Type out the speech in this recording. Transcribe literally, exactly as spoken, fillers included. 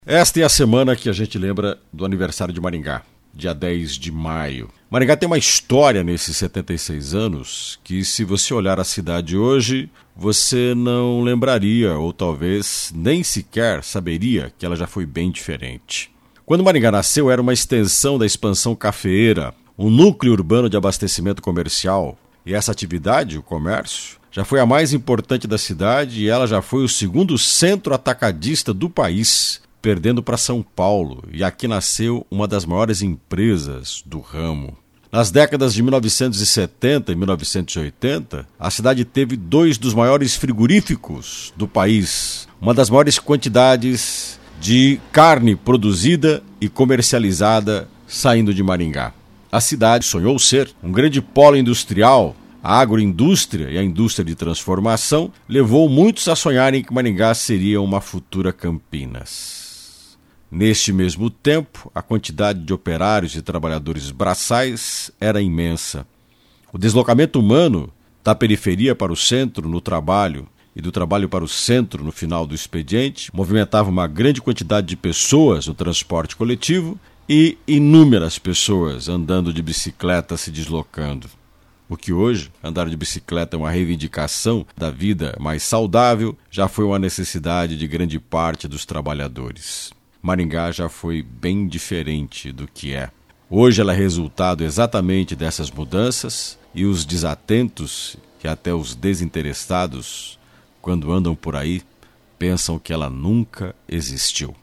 Esta é a semana que a gente lembra do aniversário de Maringá, dia dez de maio. Maringá tem uma história nesses setenta e seis anos que, se você olhar a cidade hoje, você não lembraria ou talvez nem sequer saberia que ela já foi bem diferente. Quando Maringá nasceu, era uma extensão da expansão cafeeira, um núcleo urbano de abastecimento comercial. E essa atividade, o comércio, já foi a mais importante da cidade e ela já foi o segundo centro atacadista do país, perdendo para São Paulo, e aqui nasceu uma das maiores empresas do ramo. Nas décadas de mil novecentos e setenta e mil novecentos e oitenta, a cidade teve dois dos maiores frigoríficos do país, uma das maiores quantidades de carne produzida e comercializada saindo de Maringá. A cidade sonhou ser um grande polo industrial. A agroindústria e a indústria de transformação levou muitos a sonharem que Maringá seria uma futura Campinas. Neste mesmo tempo, a quantidade de operários e trabalhadores braçais era imensa. O deslocamento humano da periferia para o centro no trabalho e do trabalho para o centro no final do expediente movimentava uma grande quantidade de pessoas no transporte coletivo e inúmeras pessoas andando de bicicleta se deslocando. O que hoje, andar de bicicleta é uma reivindicação da vida mais saudável, já foi uma necessidade de grande parte dos trabalhadores. Maringá já foi bem diferente do que é. Hoje ela é resultado exatamente dessas mudanças e os desatentos e até os desinteressados, quando andam por aí, pensam que ela nunca existiu.